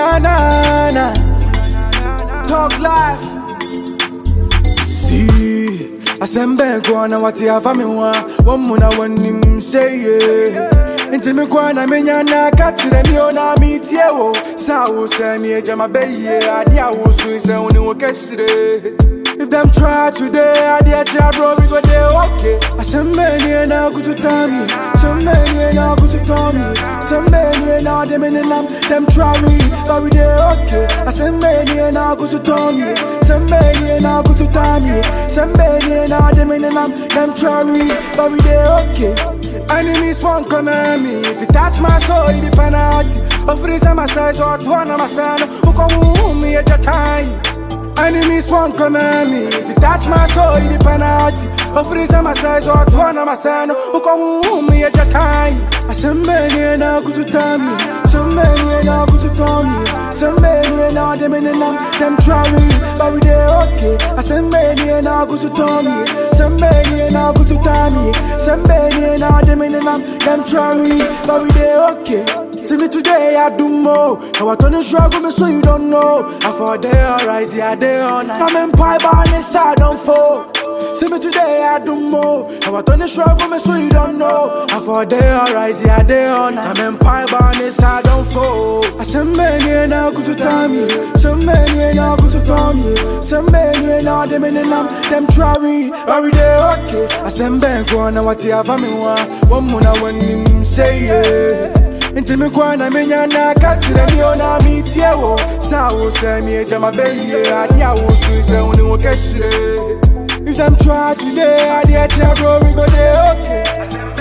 na na na. Talk life. See, I send back one what you have me one muna one him say yeah. Into me kwana menya na catch them yo na meet you. Sao say me jama be yeah. Adia wo so say oni wo keshire. If them try today, I dare try bro, we go there okay. I some many now go to Tommy, some many now go to Tommy, some many now them in them try me, but we there okay. I some many now go to Tommy, some many now go to Tommy, some many now them in them try me, but we there okay. Enemies won't come at me. If you touch my soul, it be penalty. But for this I'm a size or one of my son, who come me at your time. Enemies won't come at me. If you touch my soul, it be penalty. But for this I'm a size or one of my son, who come me at your time. I some many now go to Tommy, some many now go to Tommy, some many now them in them try me, but we there okay. I some many now go to Tommy, some many now go to Tommy, some many now them in them try me, but we there okay. See me today, I do more. Now I turn the struggle, me so you don't know. I for day alright, yeah, day all night. I'm in pipe on this, I don't fall. See me today, I do more. Now I turn the struggle, me so you don't know. I for day alright, yeah, day all night. I'm in pipe on this, I don't fall. I some many now go to Tommy, some many now go to Tommy, some many now them in them try me, but we there okay. I some bank one, now what you have me one more now when him say yeah. Into me kwana menya na catch them yo na meet you. Sao say me jama be yeah. Adia wo so say oni wo keshire. If them try today, I dare try bro, we go there okay.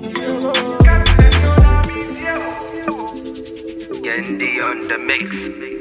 Yendi on the mix.